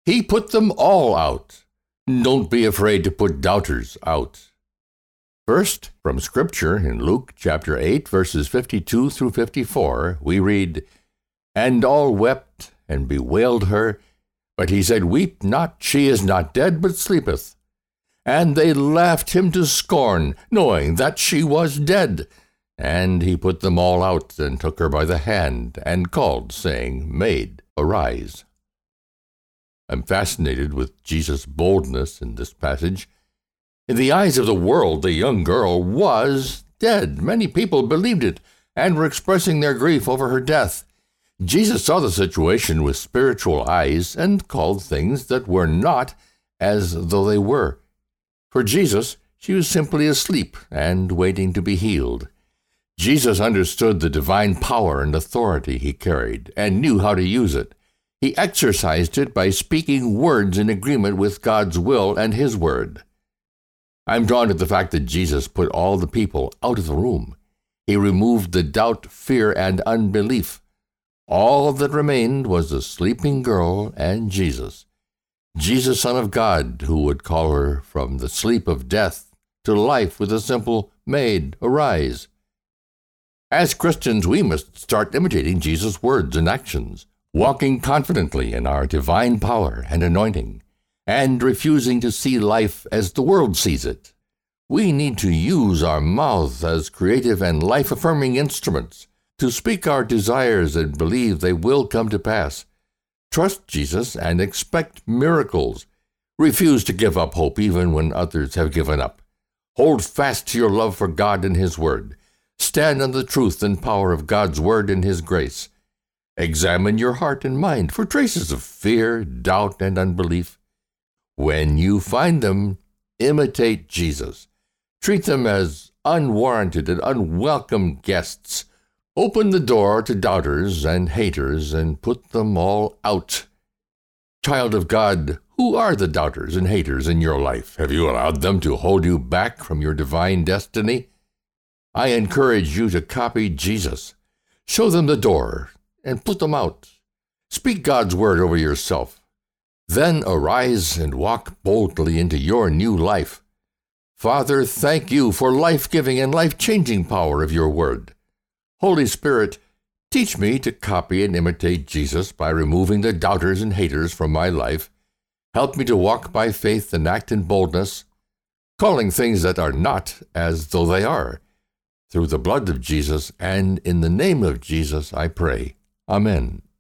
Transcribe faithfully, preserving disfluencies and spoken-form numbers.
He put them all out. Don't be afraid to put doubters out. First, from Scripture in Luke chapter eight, verses fifty-two through fifty-four, we read, "And all wept and bewailed her, but he said, Weep not, she is not dead, but sleepeth. And they laughed him to scorn, knowing that she was dead. And he put them all out, and took her by the hand, and called, saying, Maid, arise." I'm fascinated with Jesus' boldness in this passage. In the eyes of the world, the young girl was dead. Many people believed it, and were expressing their grief over her death. Jesus saw the situation with spiritual eyes, and called things that were not as though they were. For Jesus, she was simply asleep and waiting to be healed. Jesus understood the divine power and authority he carried, and knew how to use it. He exercised it by speaking words in agreement with God's will and his word. I'm drawn to the fact that Jesus put all the people out of the room. He removed the doubt, fear, and unbelief. All that remained was the sleeping girl and Jesus. Jesus, Son of God, who would call her from the sleep of death to life with a simple, Maid, arise. As Christians, we must start imitating Jesus' words and actions, walking confidently in our divine power and anointing, and refusing to see life as the world sees it. We need to use our mouths as creative and life-affirming instruments to speak our desires and believe they will come to pass. Trust Jesus and expect miracles. Refuse to give up hope even when others have given up. Hold fast to your love for God and his word. Stand on the truth and power of God's word and his grace. Examine your heart and mind for traces of fear, doubt, and unbelief. When you find them, imitate Jesus. Treat them as unwarranted and unwelcome guests. Open the door to doubters and haters and put them all out. Child of God, who are the doubters and haters in your life? Have you allowed them to hold you back from your divine destiny? I encourage you to copy Jesus. Show them the door and put them out. Speak God's word over yourself. Then arise and walk boldly into your new life. Father, thank you for life-giving and life-changing power of your word. Holy Spirit, teach me to copy and imitate Jesus by removing the doubters and haters from my life. Help me to walk by faith and act in boldness, calling things that are not as though they are. Through the blood of Jesus and in the name of Jesus, I pray. Amen.